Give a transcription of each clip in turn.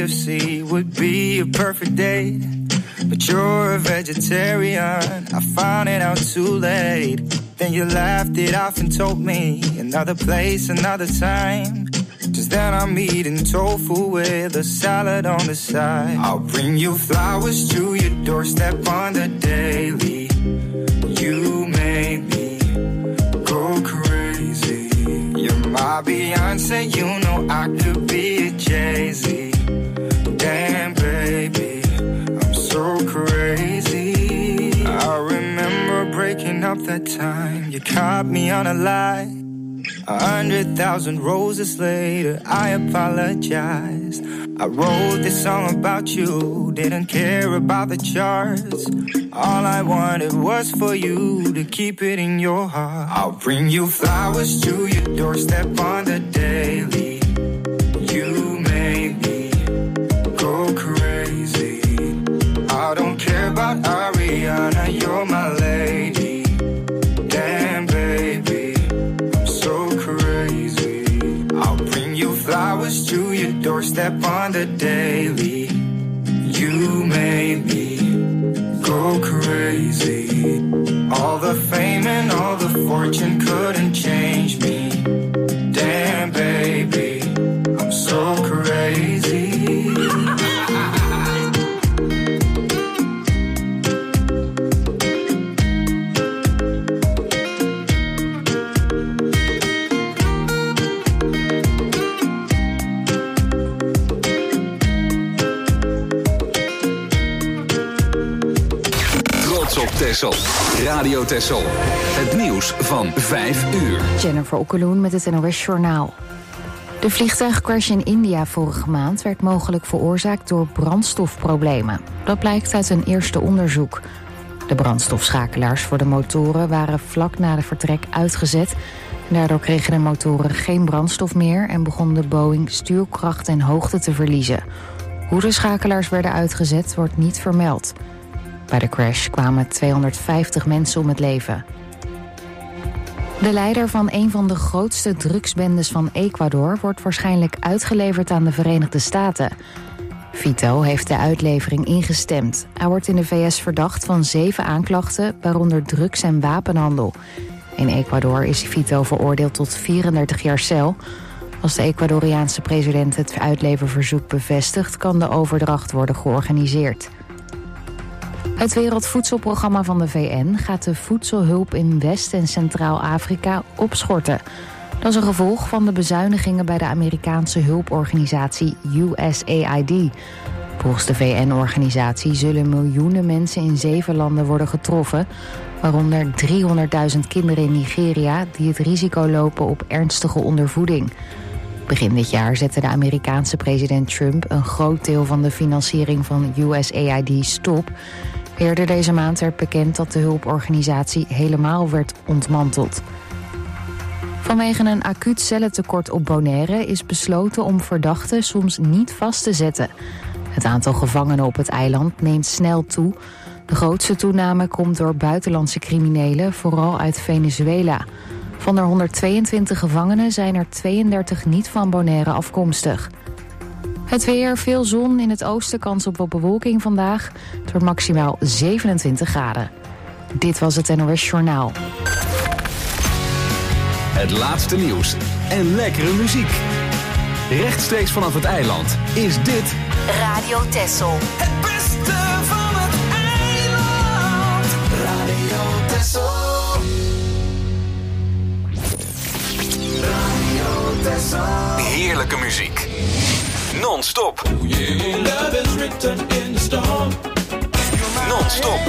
KFC would be a perfect date. But you're a vegetarian, I found it out too late. Then you laughed it off and told me another place, another time. Just then I'm eating tofu with a salad on the side. I'll bring you flowers to your doorstep on the daily. You made me go crazy. You're my Beyonce, you know I could be a Jay-Z. Damn baby, I'm so crazy. I remember breaking up that time. You caught me on a lie. 100,000 roses later, I apologize. I wrote this song about you, didn't care about the charts. All I wanted was for you to keep it in your heart. I'll bring you flowers to your doorstep on the daily. You made me go crazy. I don't care about Ariana, you're my lady. Damn baby, I'm so crazy. I'll bring you flowers to your doorstep on the daily. You made me go crazy. All the fame and all the fortune couldn't change me. Damn baby, I'm so crazy. Texel. Radio Texel. Het nieuws van 5 uur. Jennifer Okkeloen met het NOS Journaal. De vliegtuigcrash in India vorige maand werd mogelijk veroorzaakt door brandstofproblemen. Dat blijkt uit een eerste onderzoek. De brandstofschakelaars voor de motoren waren vlak na de vertrek uitgezet. Daardoor kregen de motoren geen brandstof meer en begon de Boeing stuurkracht en hoogte te verliezen. Hoe de schakelaars werden uitgezet wordt niet vermeld. Bij de crash kwamen 250 mensen om het leven. De leider van een van de grootste drugsbendes van Ecuador wordt waarschijnlijk uitgeleverd aan de Verenigde Staten. Vito heeft de uitlevering ingestemd. Hij wordt in de VS verdacht van 7 aanklachten, waaronder drugs- en wapenhandel. In Ecuador is Vito veroordeeld tot 34 jaar cel. Als de Ecuadoriaanse president het uitleververzoek bevestigt, kan de overdracht worden georganiseerd. Het Wereldvoedselprogramma van de VN gaat de voedselhulp in West- en Centraal-Afrika opschorten. Dat is een gevolg van de bezuinigingen bij de Amerikaanse hulporganisatie USAID. Volgens de VN-organisatie zullen miljoenen mensen in 7 landen worden getroffen, waaronder 300.000 kinderen in Nigeria die het risico lopen op ernstige ondervoeding. Begin dit jaar zette de Amerikaanse president Trump een groot deel van de financiering van USAID stop. Eerder deze maand werd bekend dat de hulporganisatie helemaal werd ontmanteld. Vanwege een acuut cellentekort op Bonaire is besloten om verdachten soms niet vast te zetten. Het aantal gevangenen op het eiland neemt snel toe. De grootste toename komt door buitenlandse criminelen, vooral uit Venezuela. Van de 122 gevangenen zijn er 32 niet van Bonaire afkomstig. Het weer, veel zon, in het oosten kans op wat bewolking vandaag. Het wordt maximaal 27 graden. Dit was het NOS Journaal. Het laatste nieuws en lekkere muziek. Rechtstreeks vanaf het eiland is dit Radio Texel. Het beste van het eiland. Radio Texel. Radio Texel. heerlijke muziek. Non-stop. Non-stop.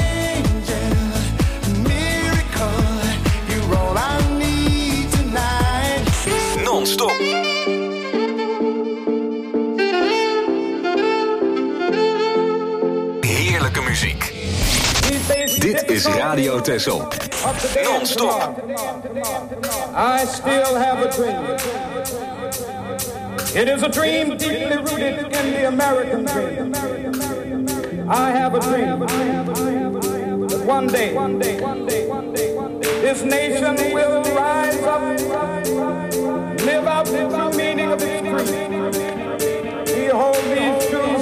Non-stop. Heerlijke muziek. Dit is Radio Texel. Non-stop. I still have a dream. It is a dream deeply rooted in the American dream. I have a dream that one day this nation will rise up, live out the true meaning of its creed. We hold these truths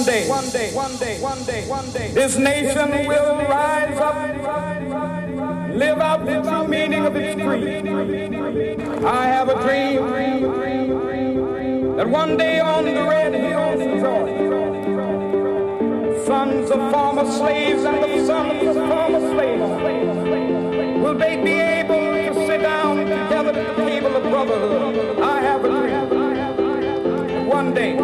this nation will rise up, live out the true meaning of its creed. I have a dream that one day on the red hills of Georgia, sons of former slaves and the sons of former slaves, will they be able to sit down together at the table of brotherhood? I have a dream. One day.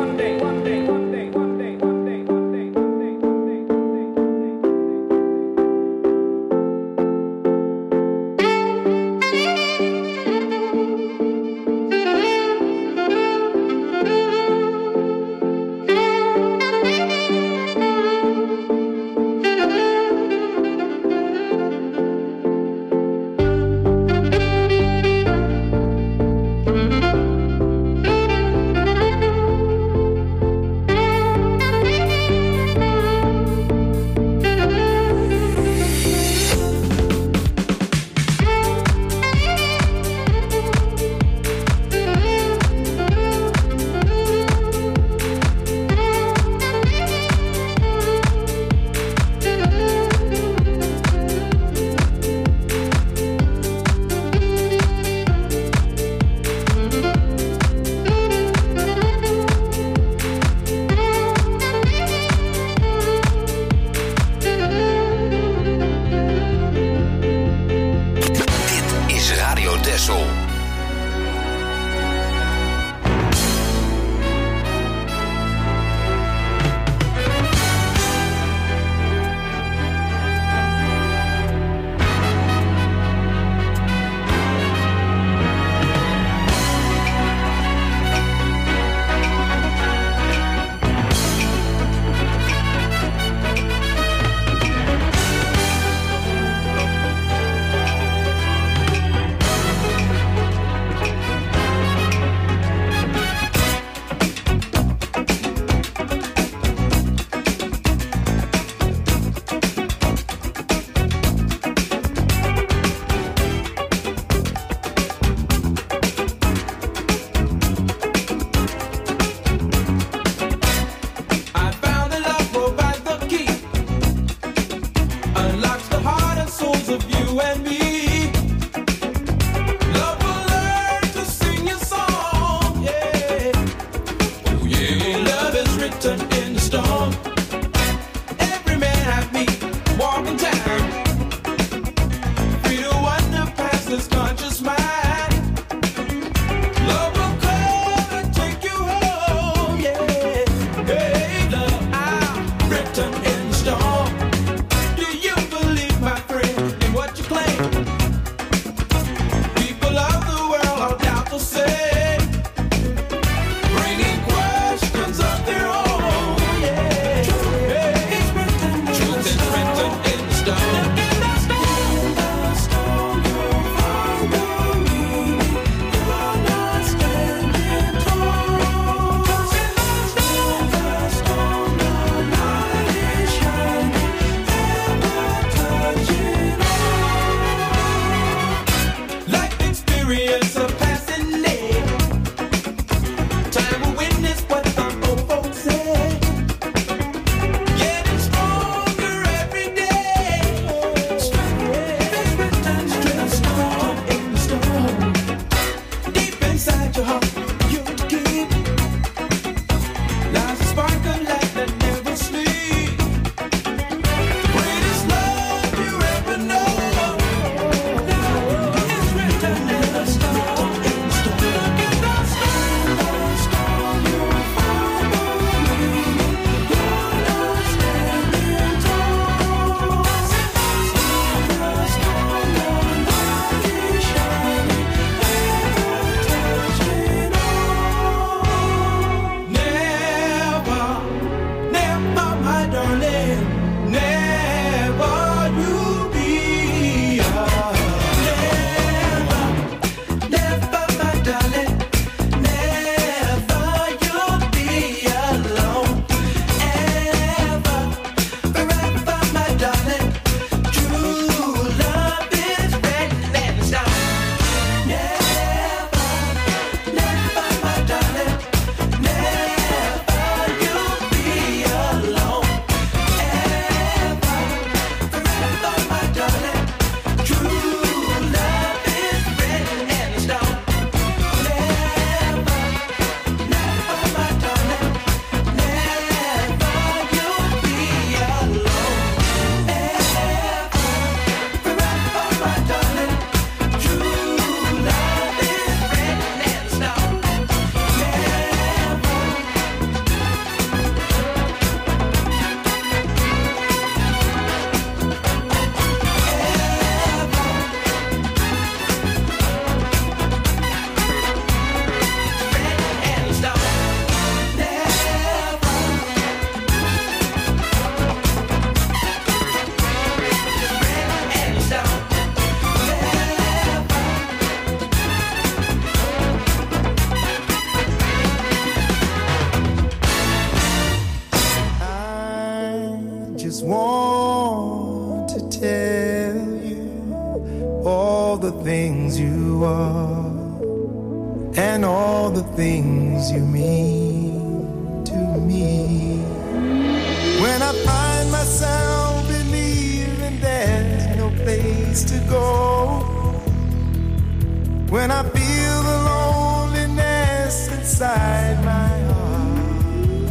just want to tell you all the things you are and all the things you mean to me. When I find myself believing there's no place to go, when I feel the loneliness inside my heart,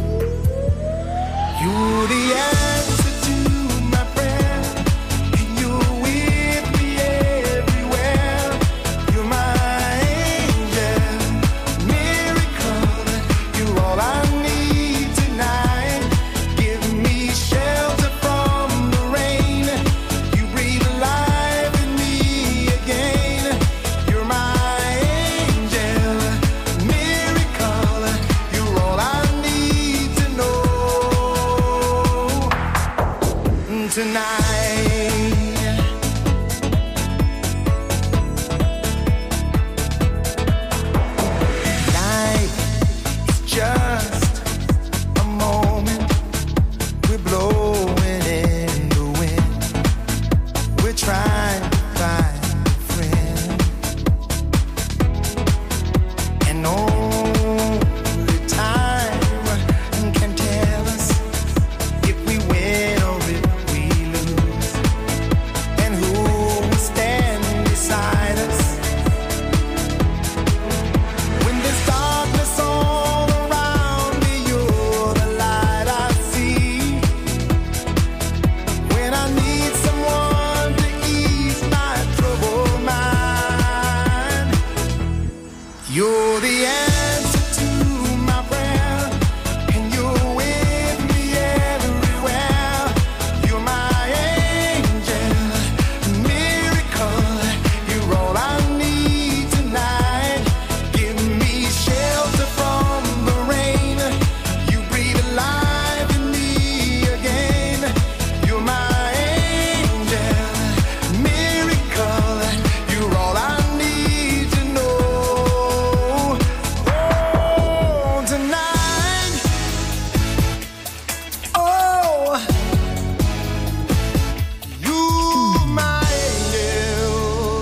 you're the answer to my prayer, and you're with me everywhere. You're my angel, miracle. You're all I need tonight. Give me shelter from the rain. You breathe life in me again. You're my angel, miracle. You're all I need to know tonight. Life is just a moment. We're blowing in the wind. We're trying to find a friend, and only time can tell us if we win or if we lose, and who will stand beside us when there's darkness all around me. You're the light I see when I need someone to ease my troubled mind. You're the answer to my prayer, and you're with me everywhere. You're my angel, miracle. You're all I need tonight. Give me shelter from the rain. You breathe life in me again. You're my angel, miracle. You're all I need to know. Oh, tonight. Oh, you're my angel.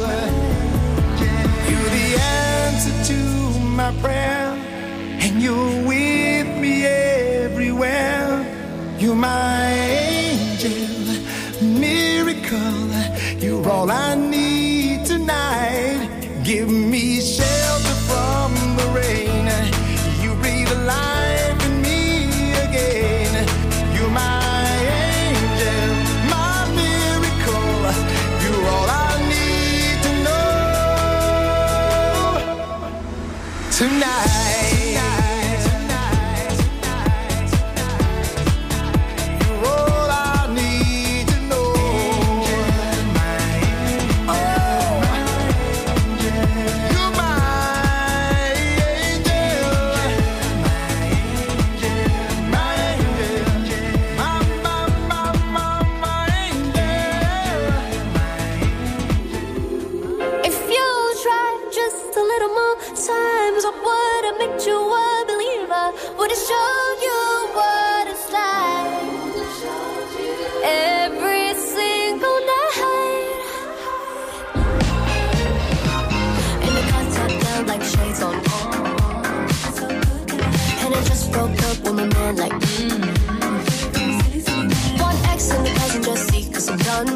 You're the answer to my prayer, and you're with me everywhere. You're my angel, miracle. You're all I need tonight. Give me shelter from the rain. You breathe life in me again. You're my angel, my miracle. You're all I need to know tonight. You're all I need to know. Oh, you're my angel, my angel, my angel. If you tried just a little more times, I would have made you a believer. Would have shown you what it's like every single night. And the contact felt like shades on. And I just broke up with my man like one X in the passenger seat, 'cause I'm done.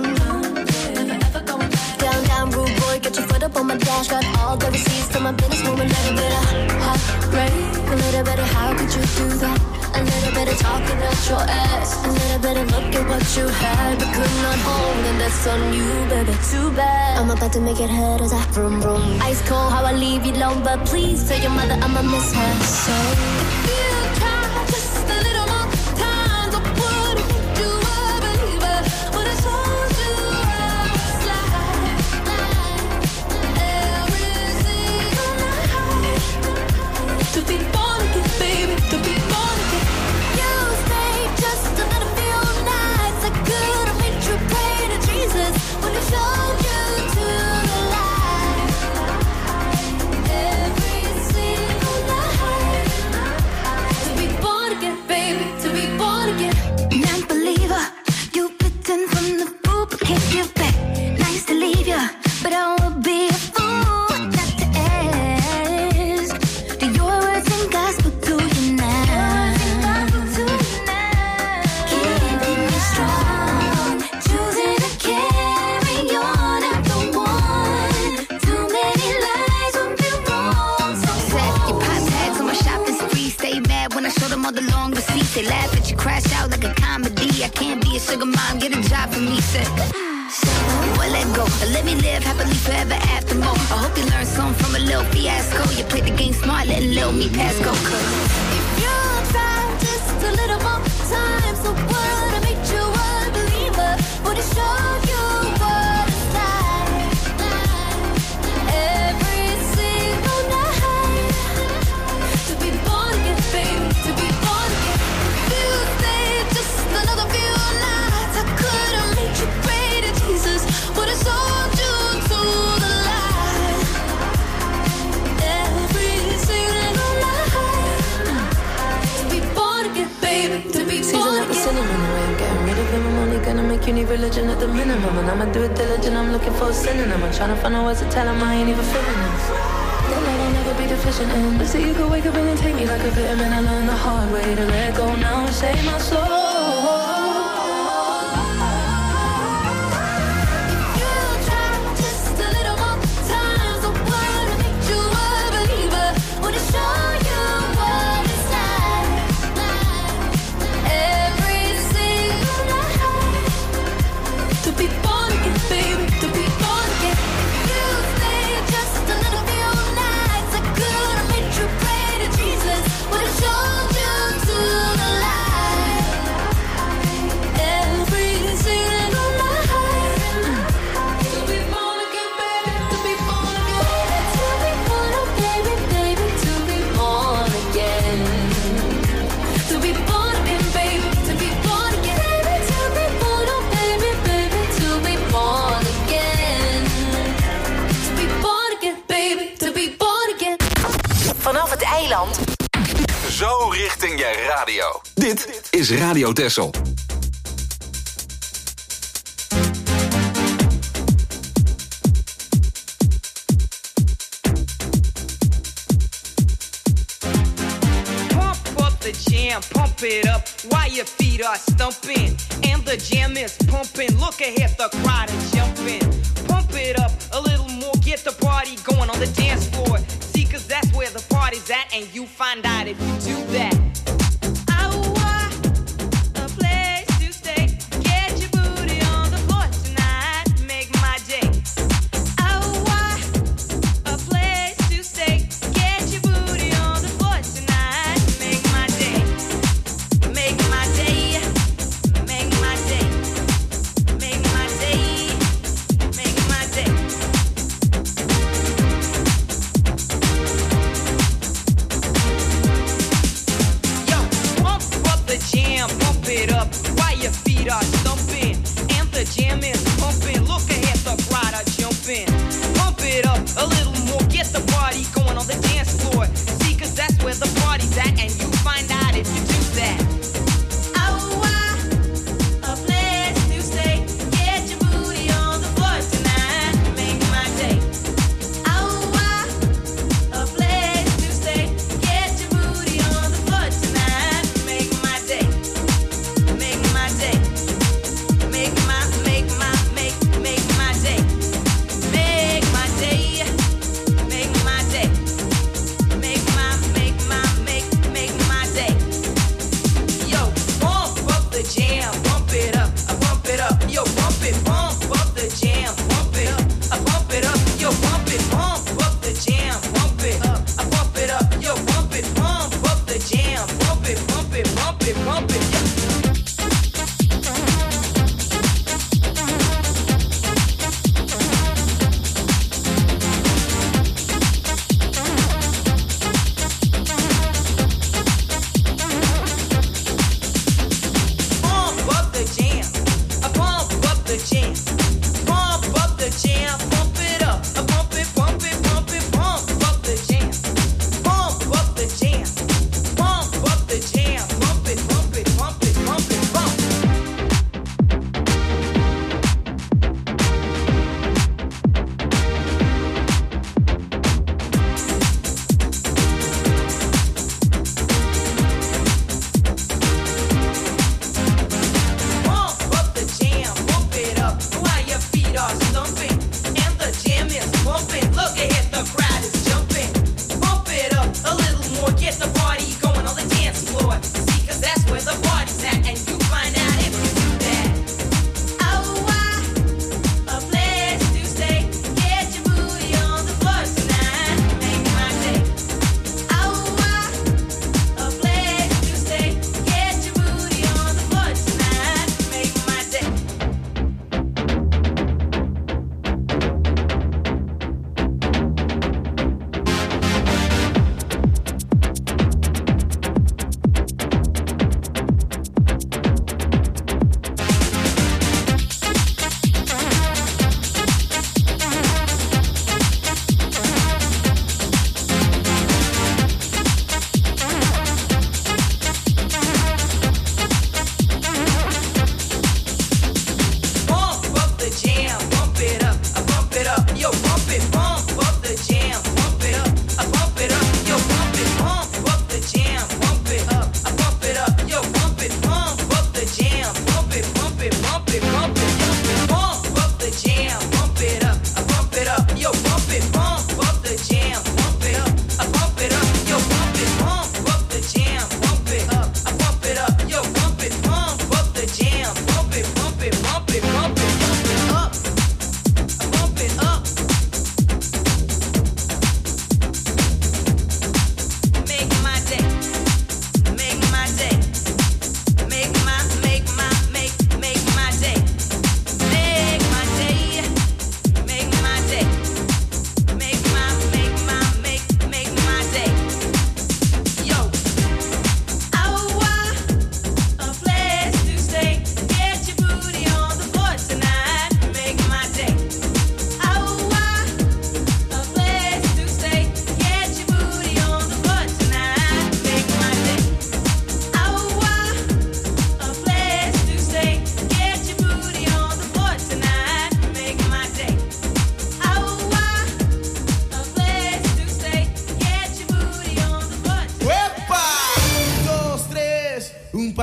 Down, down, rude boy, get your foot up on my dash. Got all the receipts to my business, move a little bit of heartbreak. A little bit of how could you do that? A little bit of talking at your ass. A little bit of look at what you had but could not hold, and that's on you, baby, too bad. I'm about to make it hurt as I vroom vroom. Ice cold, how I leave you alone, but please tell your mother I'ma miss her. So if you try just a little more time, I would have made you a believer. Would have told you how it's like every single night. To be born again, baby, to be born again. You stayed just a little few nights. I could have made you pray to Jesus. Would have showed you to the light every single night. a sugar mom, get a job for me, said. Well, let go, let me live happily forever after more. I hope you learned something from a little fiasco. You played the game smart, letting little me pass go. If you try just a little more time, so what? I make you a believer. Would it show you what it's like? Every single night to be born again, baby, to be born again. If you stay just another few nights, I could have made you greater, Jesus. Would have sold you to the light. Every single night to be born again, baby, to be born again. Cinnamon, the way I'm getting rid of him, I'm only gonna make you need religion at the minimum. And I'ma do it diligent, I'm looking for a synonym. I'm trying to find out words to tell him I ain't even feeling this. Then I'll never be deficient in. But see, you could wake up and take me like a vitamin. I learned the hard way to let go now and save my soul. Vanaf het eiland. Zo richting je radio. Dit is Radio Texel. Pump it up while your feet are stumping. And the jam is pumping. Look ahead, the crowd is jumping. Pump it up a little more. Get the party going on the dance floor. See, cause that's where the party's at. And you find out if you do that. A place to stay. Get your booty on the floor tonight. Make my day. A place to stay. Get your booty on the floor tonight. Make my day. Make my day. Make my day. Make my day. Make my day. Yo, pump up the jam, pump it up while your feet are stumping. And the jam is pumping. Look ahead, the crowd are jumping. Pump it up a little more. Get the party going on the dance floor. See, cause that's where the party's at. And you find out if you do that. A place to stay. Get your booty on the floor tonight. Make my day. A place to stay. Get your booty on the floor tonight. Make my day. Make my day. Make my day. Make my day. Make my day. Make my day. Make my day. Yo, pump up the jam, pump it up, I pump it up. Yo, pump it, pump up the jam, pump it up, I pump it up. Yo, pump it, pump up the jam, pump it up, I pump it up. Yo, pump it, pump up the jam, pump it, pump it, pump it, pump it. Yeah. Pump up the jam, I pump up the jam, pump up the jam, pump it up, I pump it, pump it, pump it, pump up the jam, pump up the jam, pump up the jam, pump it, pump it, pump it, pump it, pump. Pump up the jam, pump it up,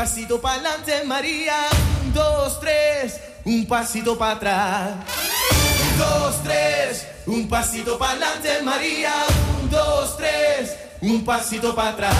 pasito pa'lante, María. 1, 2, 3, un pasito para atrás. 1, 2, 3, un pasito pa'lante, María. 1, 2, 3, un pasito para atrás.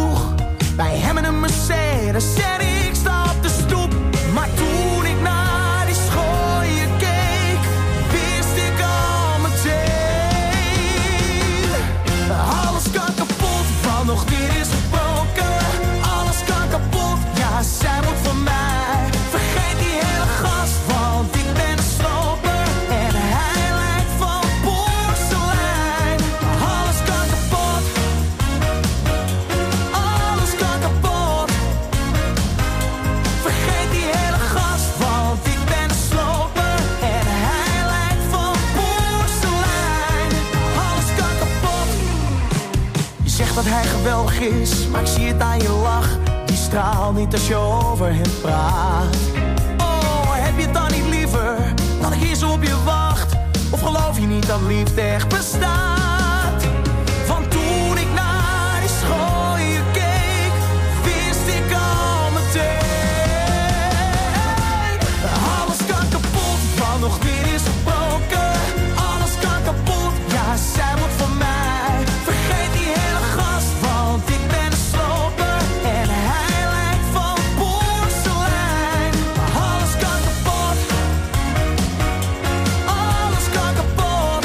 Bij hem in een Mercedes en ik sta op de stoep. Maar toen ik naar dat hij geweldig is, maar ik zie het aan je lach. Die straalt niet als je over hem praat. Oh, heb je het dan niet liever dat ik hier zo op je wacht? Of geloof je niet dat liefde echt bestaat? Want toen ik naar die schooien keek, wist ik al meteen. Alles kan kapot, wat nog niet is gebroken. Alles kan kapot, ja, zij wordt van mij. Vergeet die hele gast, want ik ben een sloper. En hij lijkt van porselein. Alles kan kapot. Alles kan kapot.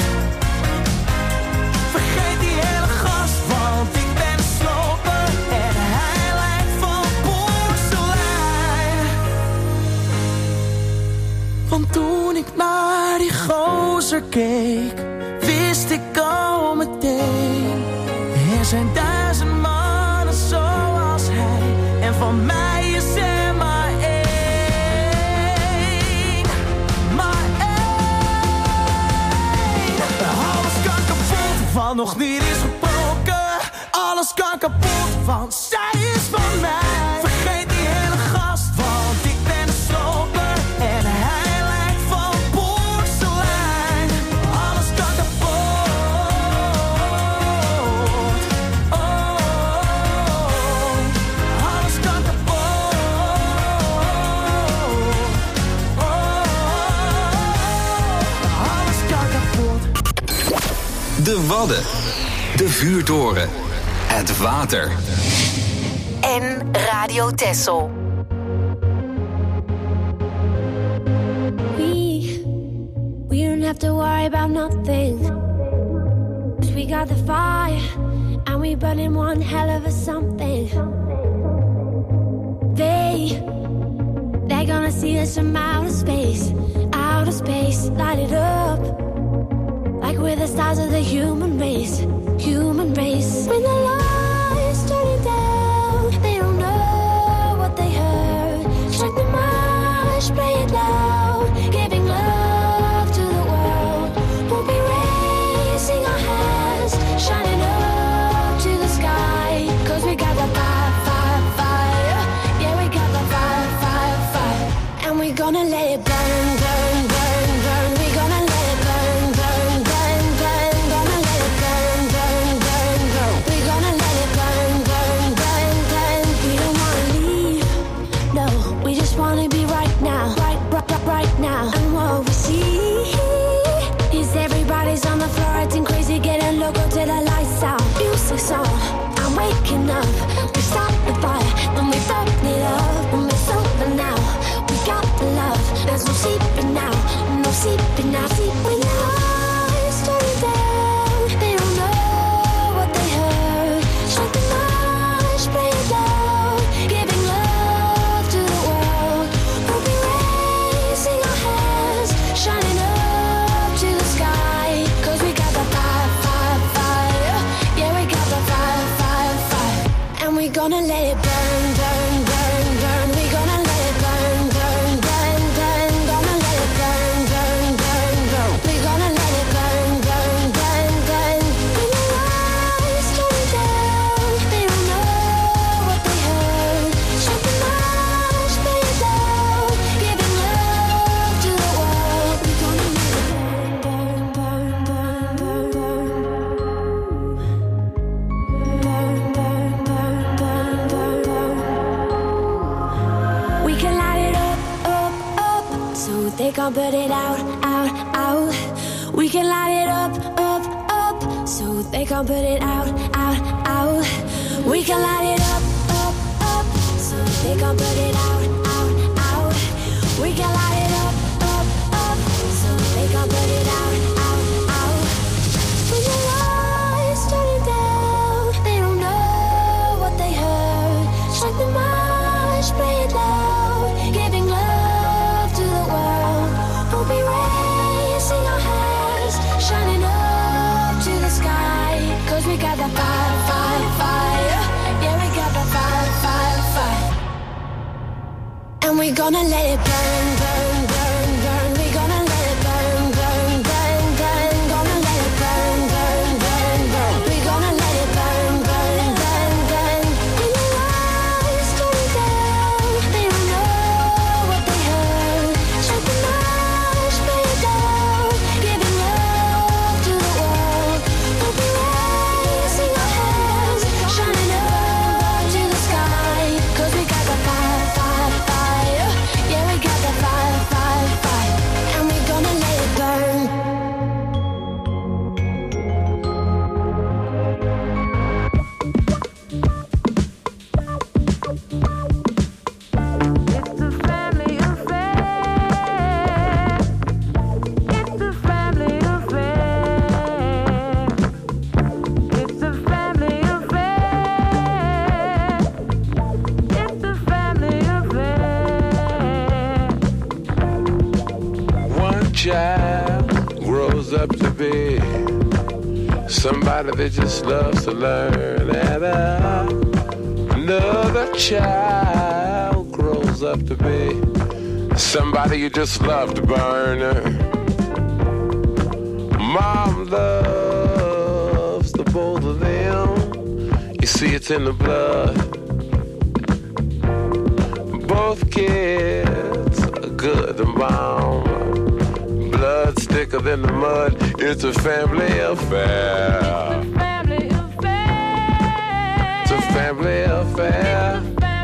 Vergeet die hele gast, want ik ben een sloper. En hij lijkt van porselein. Want toen ik naar die gozer keek, wist ik al meteen. Er zijn 1000 mannen zoals hij, en van mij is er maar één. Maar één. Alles kan kapot, wat nog niet is gebroken. Alles kan kapot, want zij is van mij. Vergeet die hele gast, want ik ben een sloper. En hij lijkt van porselein. Alles kan kapot. Oh, alles kan kapot. Alles kan kapot. De Wadden. De vuurtoren. Het water. En Radio Texel. We don't have to worry about nothing. 'Cause we got the fire, and we burning one hell of a something. They're gonna see us from outer space, light it up. Like we're the stars of the human race. When the lights turning down, they don't know what they heard. Strike the march, play it loud, giving love to the world. We'll be raising our hands, shining up to the sky. 'Cause we got the fire, fire, fire. Yeah, we got the fire, fire, fire. And we're gonna let it burn, burn, burn, burn. We're gonna let it burn, burn, burn, burn. Gonna let it burn, burn, burn, burn. We're gonna let it burn, burn, burn, burn. We don't wanna leave, no. We just wanna be right now, right now. And what we see is everybody's on the floor acting crazy, getting loco till the lights out. Music's on, I'm waking up. We start the fire, then we burn it up. And it's over now, we got the love. There's no sleeping now, no sleeping now. When the lights turn down, they don't know what they heard. Strike the march, play it loud, giving love to the world. We'll be raising our hands, shining up to the sky. 'Cause we got the fire, fire, fire. Yeah, we got the fire, fire, fire. And we're gonna let it burn, burn, burn, burn. We're gonna let it burn, burn, burn, burn. Gonna let it burn, burn, burn, burn. We're gonna let it burn, burn, burn, burn. When the lights turn down, they don't know what they heard. Strike the march, play it loud, giving love to the world. We're gonna let it burn, burn, burn, burn, burn, burn, burn, burn, burn, burn, burn. We can light it up, up, up, so they can't put it out, out, out. We can light it up, up, up, so they can't put it out, out, out. We can light it up, up, up, so they can't put it out, out, out. We can light it up, up, up, so they can't put it out, out, out. When the lights turn down, they don't know what they heard. Strike the march, play it loud, giving love to the world. We'll be raising our hands, shining up to the sky. 'Cause we got the fire, fire, fire. Yeah, we got the fire, fire, fire. And we're gonna let it burn, burn, burn, burn. We're gonna let it burn, burn, burn, burn. Gonna let it burn, burn, burn, burn. We're gonna let it burn, burn, up to be somebody that just loves to learn, and another child grows up to be somebody you just love to burn. Mom loves the both of them. You see it's in the blood. Both kids are good and bomb. Blood's thicker than the mud. It's a family affair. It's a family affair.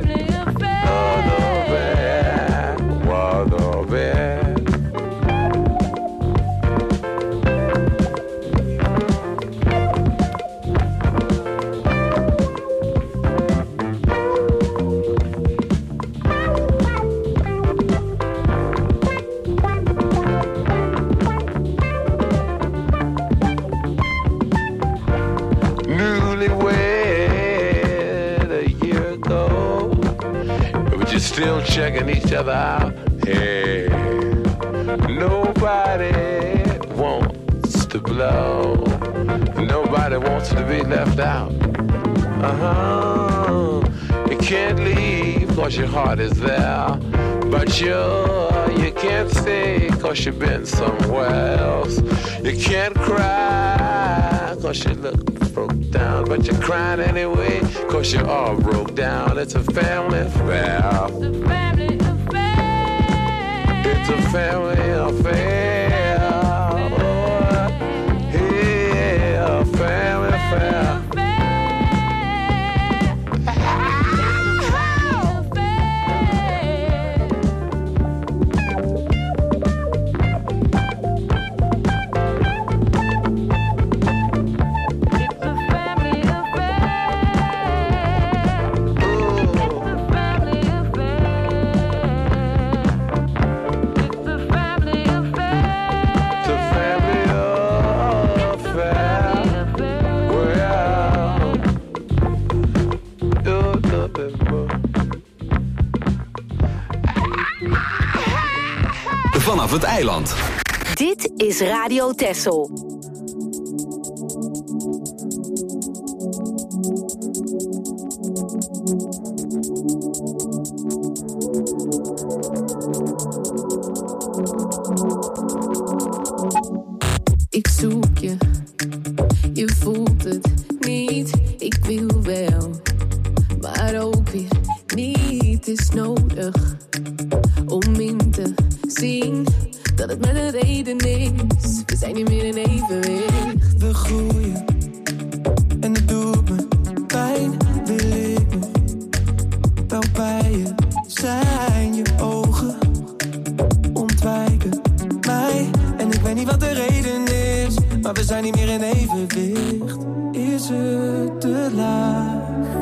Still checking each other out. Hey, nobody wants to blow. Nobody wants to be left out. You can't leave cause your heart is there. But you can't stay cause you've been somewhere else. You can't cry cause you look broke down. But you're crying anyway cause you're all broke down. It's a family affair. It's a family affair. Oh, yeah, a family affair. Vanaf het eiland. Dit is Radio Texel. Ik zoek je, je voelt het niet. Ik wil wel, maar ook weer niet. Is nodig om in te zien dat het met een reden is. We zijn niet meer in evenwicht. We groeien en het doet me pijn. Wil ik nog wel bij je zijn? Je ogen ontwijken mij. En ik weet niet wat de reden is, maar we zijn niet meer in evenwicht. Is het te laat?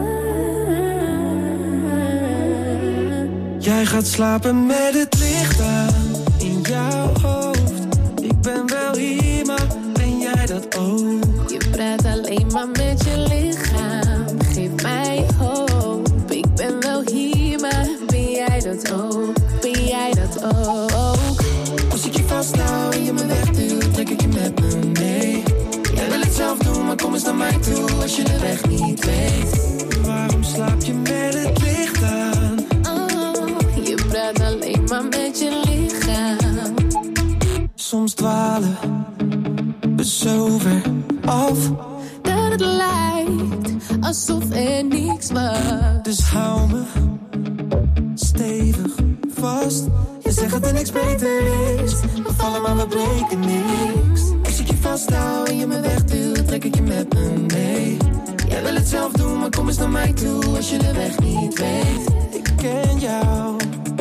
Jij gaat slapen met het licht aan in jouw hoofd. Ik ben wel hier, maar ben jij dat ook? Je praat alleen maar met je lichaam. Geef mij hoop. Ik ben wel hier, maar ben jij dat ook? Ben jij dat ook? Als ik je vasthoud en je me wegduwt, trek ik je met me mee. Jij wil het zelf doen, maar kom eens naar mij toe als je de weg niet weet. Waarom slaap je met het licht aan? Je praat alleen maar met je lichaam. Soms dwalen we zo ver af dat het lijkt alsof er niks was. Dus hou me stevig vast. Je zegt dat er niks beter is. We vallen maar we breken niks. Als ik je vasthoud en je me wegduwt, trek ik je met me mee. Jij wil het zelf doen, maar kom eens naar mij toe als je de weg niet weet. Ik ken jou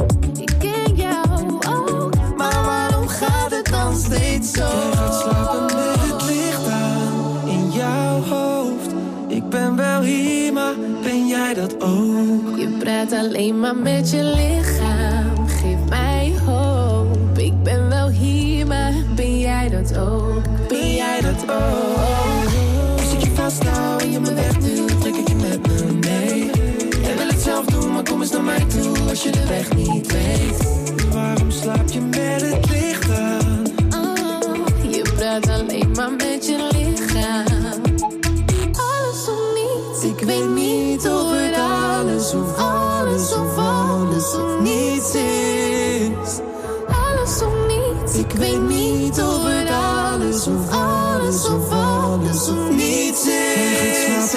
ook, maar waarom gaat het dan steeds zo? Je gaat slapen met het licht aan in jouw hoofd. Ik ben wel hier, maar ben jij dat ook? Je praat alleen maar met je lichaam. Geef mij hoop. Ik ben wel hier, maar ben jij dat ook? Ben jij dat ook? Als ik je vasthoud en je me wegduwt, trek ik je met me mee. Jij wil het zelf doen, maar kom eens naar mij toe als je de weg niet weet. Waarom slaap je met het licht aan? Je praat alleen maar met je lichaam. Alles of niets, ik weet niet of het alles of alles of alles of niets is. Alles of niets, ik weet niet of het alles of alles of alles of niets is.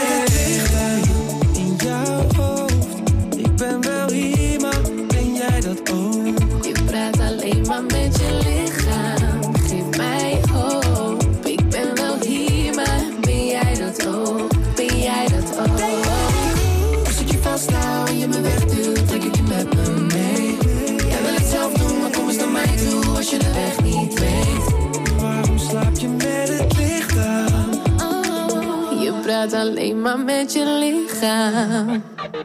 In jouw hoofd, ik ben wel hier, maar ben jij dat ook? Je praat alleen maar met je lichaam, geef mij hoop. Ik ben wel hier, maar ben jij dat ook? Ben jij dat ook? Als ik je vasthoud en je me wegduwt, trek ik je met me mee. Jij wil het zelf doen, maar kom eens naar mij toe als je de weg niet weet. Waarom slaap je met het licht aan? Oh, je praat alleen maar met je lichaam.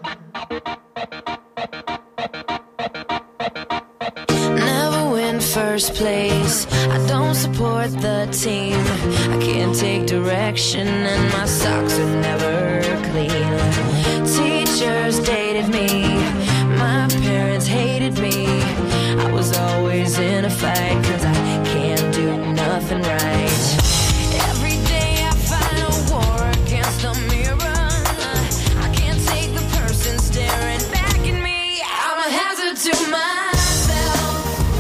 Never win first place, I don't support the team. I can't take direction and my socks are never clean. Teachers dated me, my parents hated me. I was always in a fight cause I can't do nothing right. Every day I fight a war against the mirror. I can't take the person staring back at me. I'm a hazard to myself.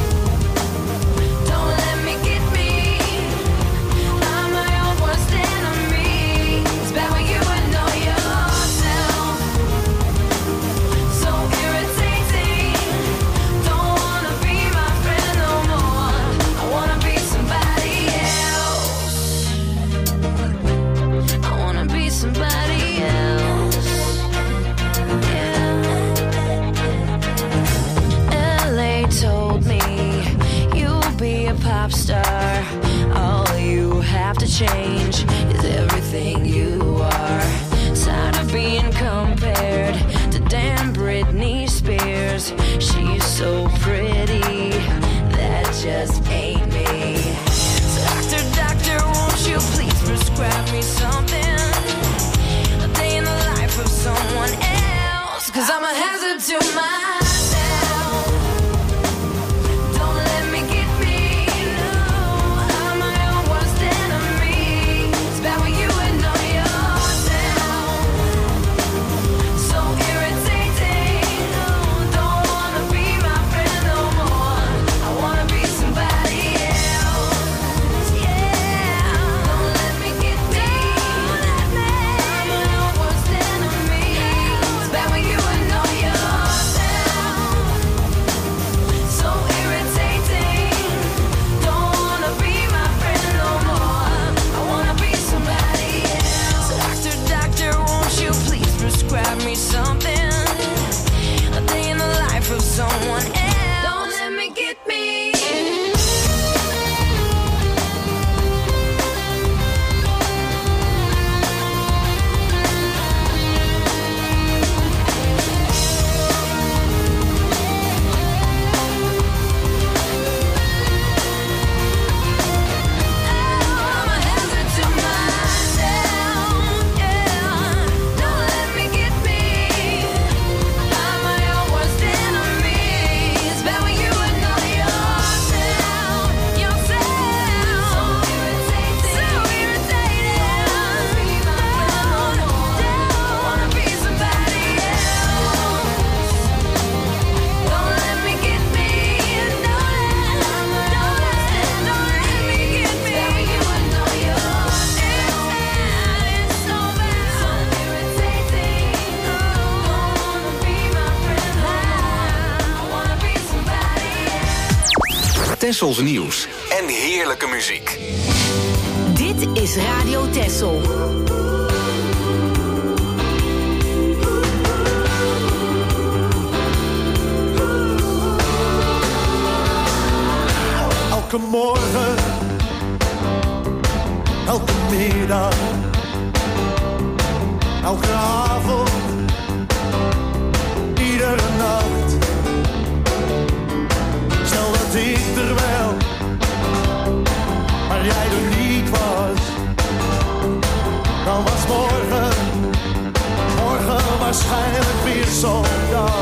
Don't let me get me. I'm my own worst enemy. It's bad when you know yourself. So irritating. Don't wanna be my friend no more. I wanna be somebody else. I wanna be somebody else. Yeah. LA told me you'll be a pop star. All you have to change is everything you are. Tired of being compared to damn Britney Spears. She's so pretty, that just ain't me. So doctor, won't you please prescribe me something? A day in the life of someone else. Cause I'm a hazard to myself. Don't let me get me. No, I'm my own worst enemy. It's bad when you know yourself. So irritating. No, don't wanna be my friend no more. I wanna be somebody else. Yeah. Don't let me get me. I'm my own worst enemy. It's bad when you know yourself. So irritating. Don't wanna be my friend no more. I wanna be somebody else. Doctor, won't you please prescribe me something? A day in the life of someone else. Don't let me get me. I'm a hazard to myself, yeah. Don't let me get me. I'm my own worst enemy. It's bad when you know yourself. So irritating. Don't wanna be somebody else. Don't let me get me. Don't let me get me. You know yourself. It's so bad. So irritating. Don't wanna be my friend. I wanna be somebody else. Tessels nieuws en heerlijke muziek. Dit is Radio Tessel. Elke morgen, elke middag, elke avond, iedere nacht. Stel dat ik er wel, maar jij er niet was. Dan was morgen waarschijnlijk weer zo'n dag.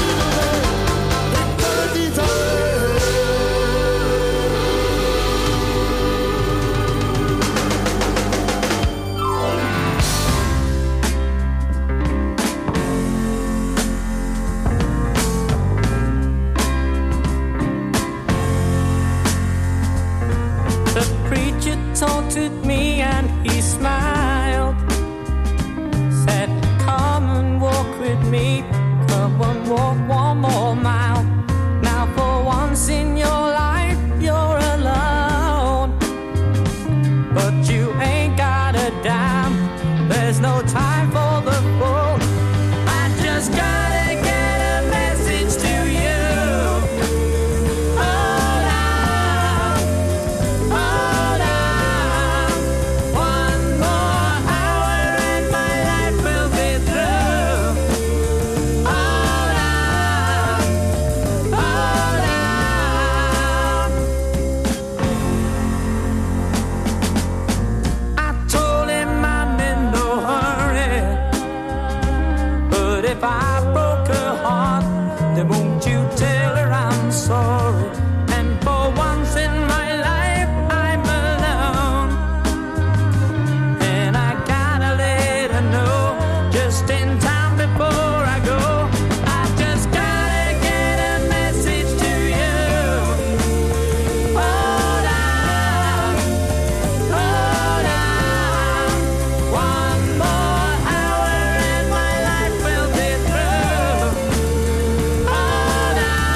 Taunted me and he smiled. Said, come and walk with me. Come and walk one more mile. Now for once in your life you're alone. But you ain't got a dime. There's no time for the fool. I just gotta get a message to you. If I broke her heart, then won't you tell her I'm sorry? And for once in my life, I'm alone. And I gotta let her know, just in time before I go. I just gotta get a message to you. Hold on, hold on. One more hour and my life will be through. Hold on.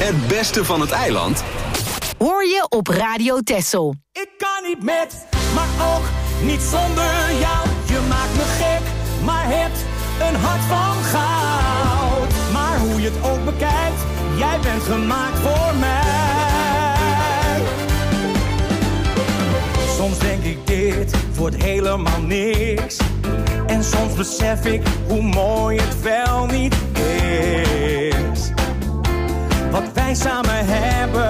Het beste van het eiland hoor je op Radio Texel. Ik kan niet met, maar ook niet zonder jou. Je maakt me gek, maar hebt een hart van goud. Maar hoe je het ook bekijkt, jij bent gemaakt voor mij. Soms denk ik dit wordt helemaal niks. En soms besef ik hoe mooi het wel niet is. Wat wij samen hebben.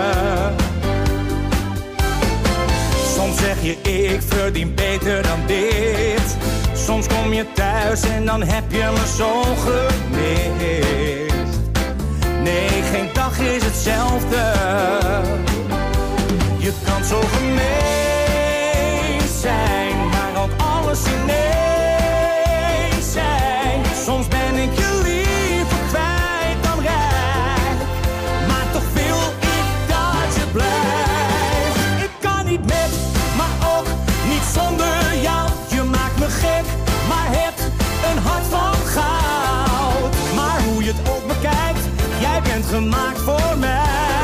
Soms zeg je ik verdien beter dan dit. Soms kom je thuis en dan heb je me zo gemist. Nee, geen dag is hetzelfde. Je kan zo gemeen zijn, maar ook alles ineens zijn. Soms ben ik je liever kwijt dan rijk, maar toch wil ik dat je blijft. Ik kan niet met, maar ook niet zonder jou. Je maakt me gek, maar hebt een hart van goud. Maar hoe je het ook bekijkt, jij bent gemaakt voor mij.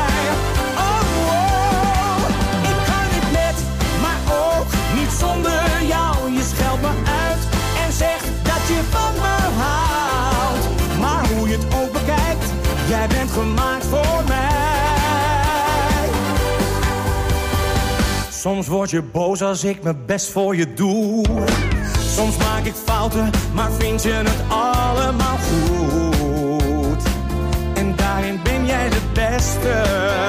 Zonder jou, je scheldt me uit en zegt dat je van me houdt. Maar hoe je het ook bekijkt, jij bent gemaakt voor mij. Soms word je boos als ik mijn best voor je doe. Soms maak ik fouten, maar vind je het allemaal goed. En daarin ben jij de beste.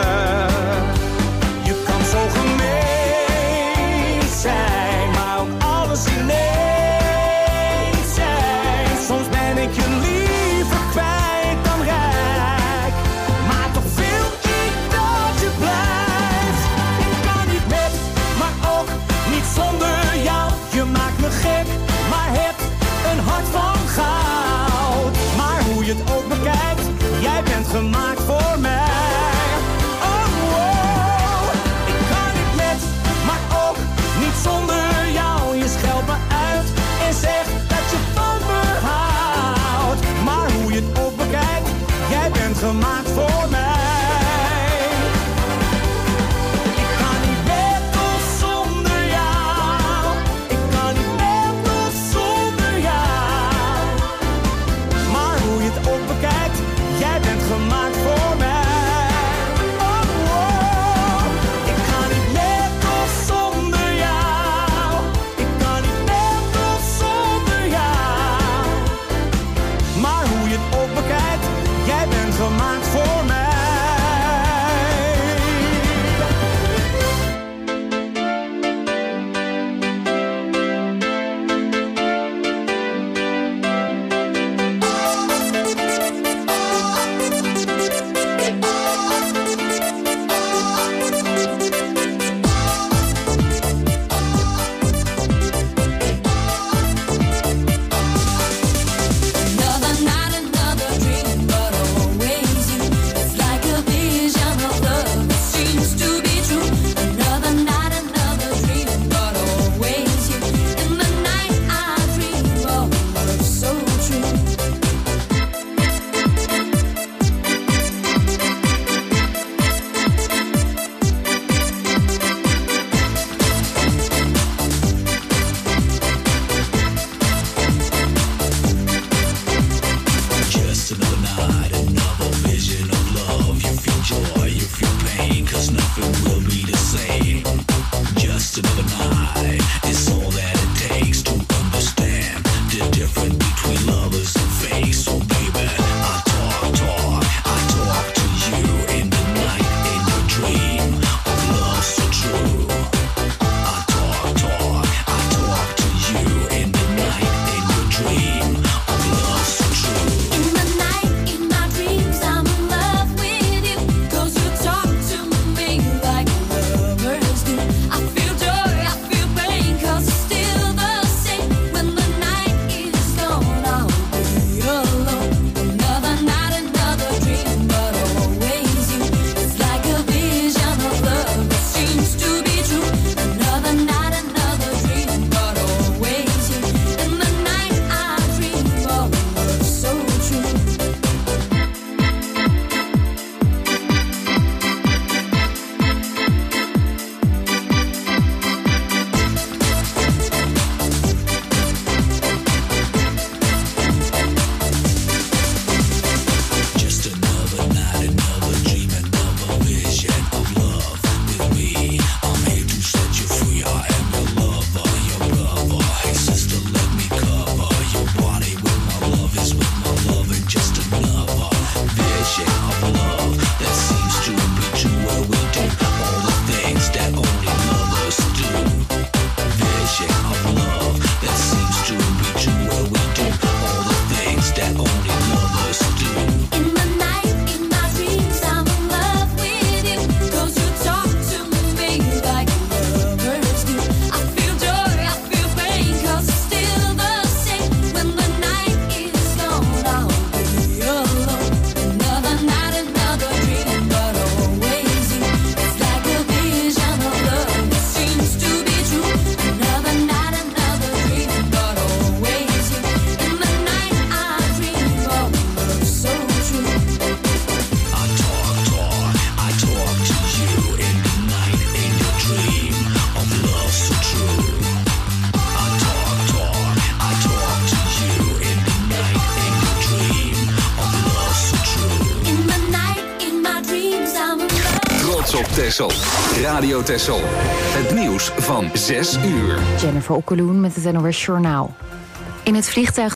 Je kan zo gemeen zijn, maar ook alles ineens zijn. Soms ben ik je liever kwijt dan rijk, maar toch wil ik dat je blijft. Ik kan niet met, maar ook niet zonder jou. Je maakt me gek, maar hebt een hart van goud. Maar hoe je het ook bekijkt, jij bent gemaakt voor mij. Zonder jou, je scheldt me uit en zegt dat je van me houdt. Maar hoe je het ook bekijkt, jij bent gemaakt voor mij. Ik kan niet met of zonder jou. Ik kan niet met of zonder jou. Maar hoe je het ook bekijkt, jij bent gemaakt voor mij. Gemaakt voor trots op Texel. Radio Texel. Het nieuws van 6 uur. Jennifer Okkeloen met het NOS Journaal. In het vliegtuig